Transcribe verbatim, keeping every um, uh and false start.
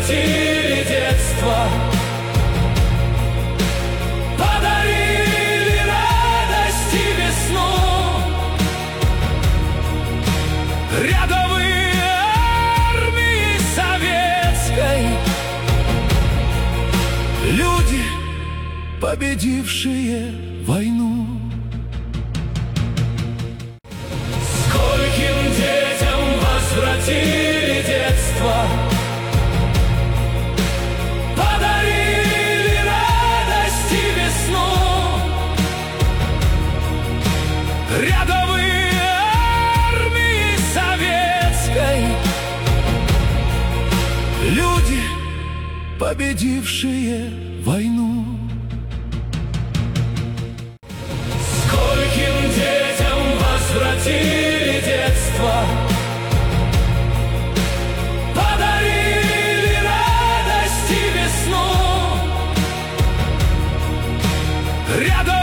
возвратили детство, подарили радость и весну. Рядовые армии советской, люди, победившие войну. Скольким детям возвратили детство, подарили радость и весну. Рядовые армии советской, люди, победившие войну. Скольким детям возвратили детство, подарили радость и весну. Рядом